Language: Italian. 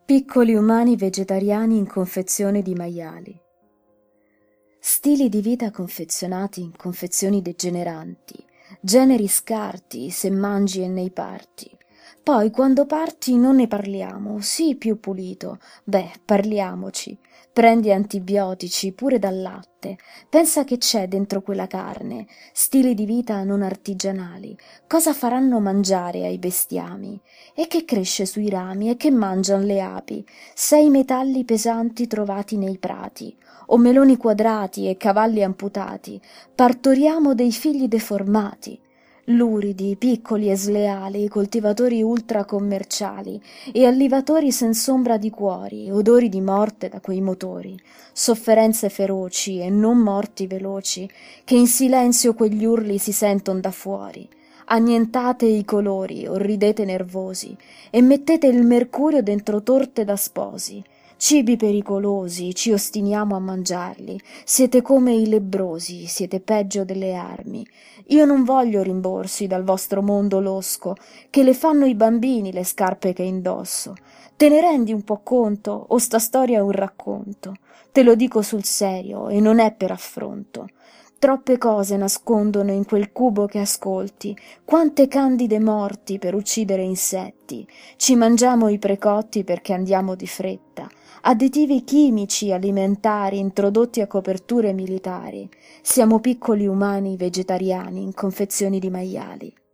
Piccoli umani vegetariani in confezione di maiali. Stili di vita confezionati in confezioni degeneranti, generi scarti se mangi e nei parti. Poi quando parti non ne parliamo, sii più pulito, parliamoci. Prendi antibiotici pure dal latte, pensa che c'è dentro quella carne, stili di vita non artigianali, cosa faranno mangiare ai bestiami? E che cresce sui rami e che mangian le api? 6 metalli pesanti trovati nei prati, o meloni quadrati e cavalli amputati, partoriamo dei figli deformati. Luridi, piccoli e sleali, coltivatori ultracommerciali e allivatori senz'ombra di cuori, odori di morte da quei motori, sofferenze feroci e non morti veloci, che in silenzio quegli urli si senton da fuori. Annientate i colori, o ridete nervosi, e mettete il mercurio dentro torte da sposi. Cibi pericolosi, ci ostiniamo a mangiarli, siete come i lebbrosi, siete peggio delle armi. Io non voglio rimborsi dal vostro mondo losco, che le fanno i bambini le scarpe che indosso. Te ne rendi un po' conto, o sta storia è un racconto? Te lo dico sul serio, e non è per affronto. Troppe cose nascondono in quel cubo che ascolti, quante candide morti per uccidere insetti. Ci mangiamo i precotti perché andiamo di fretta. Additivi chimici alimentari introdotti a coperture militari. Siamo piccoli umani vegetariani in confezioni di maiali.